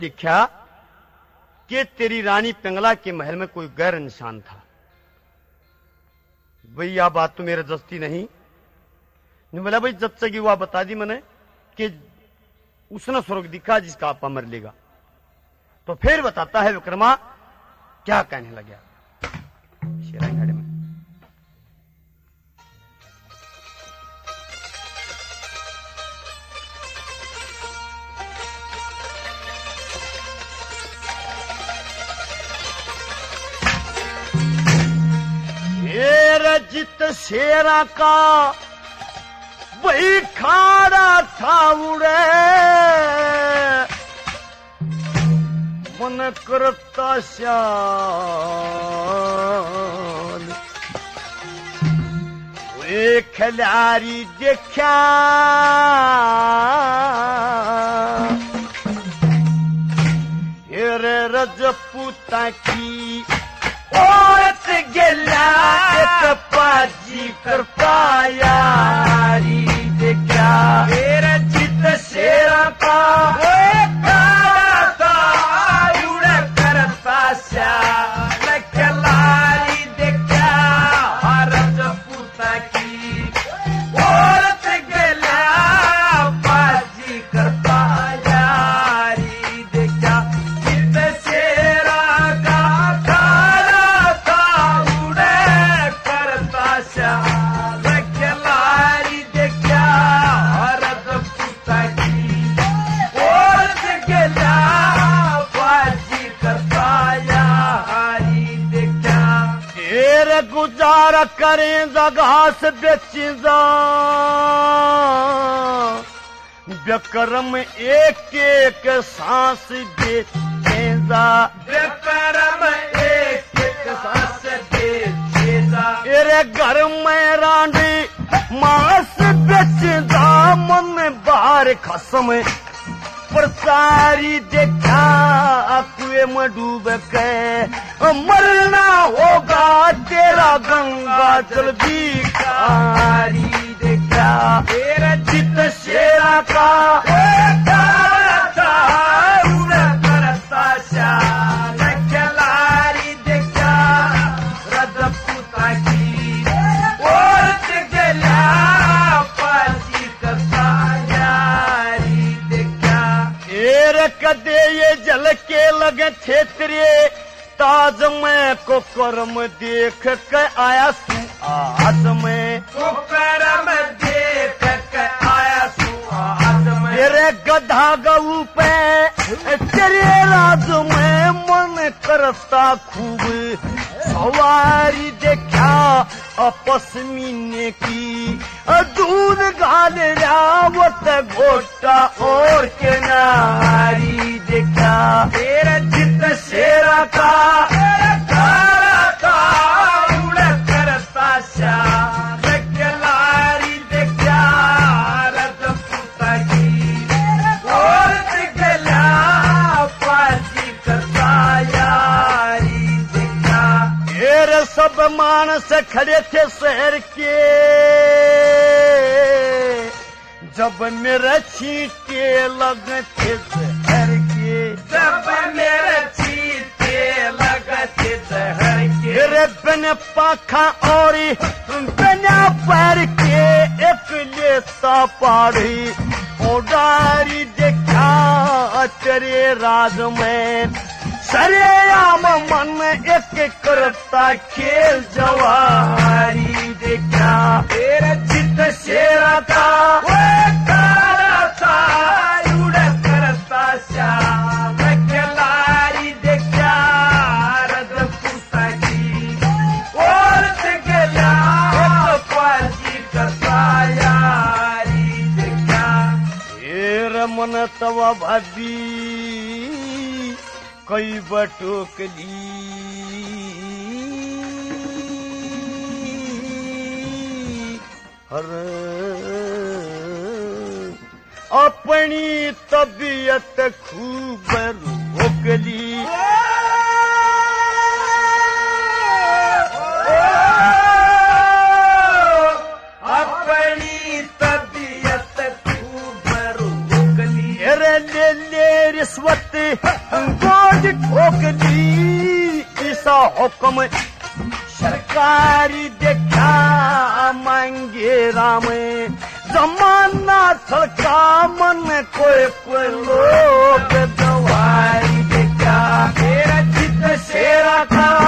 देखा कि तेरी रानी पिंगला के महल में कोई गैर निशान था। भाई यह बात तो मेरे दस्ती नहीं। बोला भाई जब तक हुआ बता दी मैंने कि उसने स्वर्ग दिखा जिसका आपा मर लेगा। तो फिर बताता है विक्रमा क्या कहने लगा शेराघाट में। जित शेरा का वही खाड़ा था उड़े मन करता श्याल वे खिलाड़ी देखा हेरे रजपूता की औरत गेला एक पाजी करता यारी देखा मेरा चित शेरा का था उड़ करता श्याल खिलाड़ी देखा रजपूता की औरत गेला पाजी करता यारी देखा चित शेरा का गुजारा करेंदा घास बेचींदा बेकरम एक एक सांस बेचेंदा बेकरम एक एक सांस बेचेंदा तेरे घर में रांडी मांस बेचेंदा मन बाहर खसम प्रसारी देखा कुएं में डूब के मरना होगा तेरा गंगा जल भिखारी देखा तेरा चित शेरा का करता श्याल खिलाड़ी देखा रजपूता की औरत गेला पाजी करता यारी देखा कदे ये जल के लगे क्षेत्रीय ताज में को कर्म देख के आया सु आज में को कर्म देख के आया सु आज में तेरे गधा गऊ पे तेरे राज में मन करता खूब सवारी देखा आपस मीने की दूध गाल रावत घोटा और के नारी देखा तेरा चित शेरा का उड़ करता श्याल खिलाड़ी देखा रजपूता की औरत गला पाजी करता यारी देखा तेरे सब मानस खड़े थे शहर के जब मेरे छींटे लगते शहर के जब मेरे छींटे लगते शहर के रे बन पाखा और बिना पैर के एक लेता पाड़ी ओडारी देखा तेरे राज में सरेआम मन एक करता खेल जवारी देखा तेरा चित शेरा का उड़ करता श्याल खिलाड़ी देखा रजपूता की औरत गेला पाजी करता यारी देखा तेरा मन तवा भाभी कई बटोकली हर अपनी तबीयत खूब रोकली अपनी तबीयत खूब रोकली ले रिश्वत गोद ठोक दी ऐसा हुक्म सरकारी देखा मांगे राम जमाना सड़का मन कोई कोई लोग दवाई देखा मेरा चित शेरा का